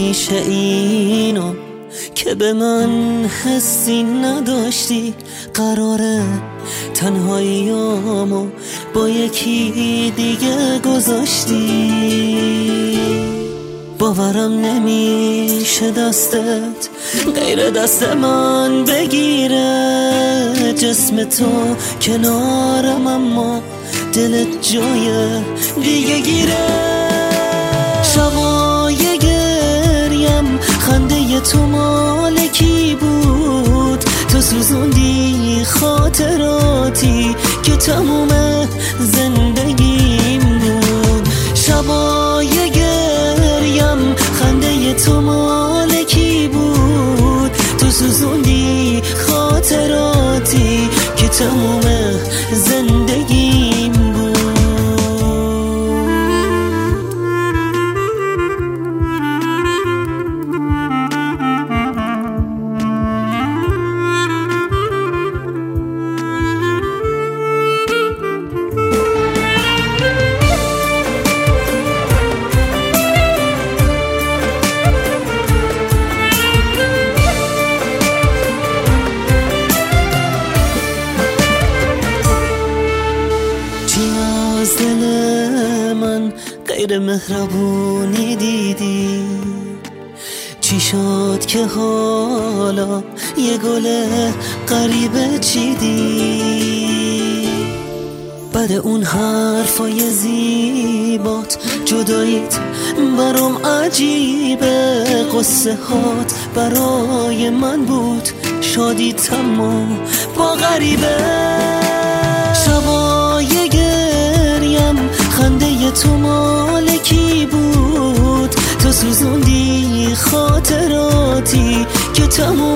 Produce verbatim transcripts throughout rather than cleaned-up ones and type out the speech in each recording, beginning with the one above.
میشه اینو که به من حسی نداشتی؟ قراره تنهاییامو با یکی دیگه گذاشتی. باورم نمیشه دستت غیر دست من بگیره. جسم تو کنارم اما دلت جای دیگه گیره. شبای گریم خنده تو مال کی بود؟ تو سوزوندی خاطراتی که تموم زندگیم بود. شبای گریم خنده تو مال کی بود؟ تو سوزوندی خاطراتی که تموم زندگیم بود. از دل من غیر مهربونی دیدی؟ چی شد که حالا یه گل غریبه چیدی؟ بعد اون حرفای زیبات جداییت برام عجیبه. قصه هات برای من بود شادی تمام با غریبه. شبای گریم خنده تو مال کی بود؟ تو سوزوندی خاطراتی که تموم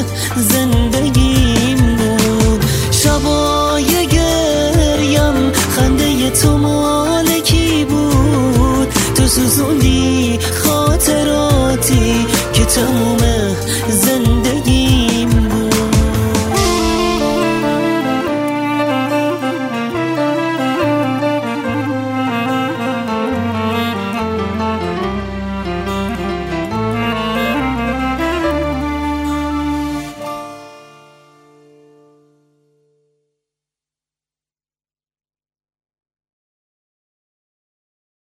زندگیم بود. شبای گریم خنده تو مال کی بود؟ تو سوزوندی خاطراتی که تموم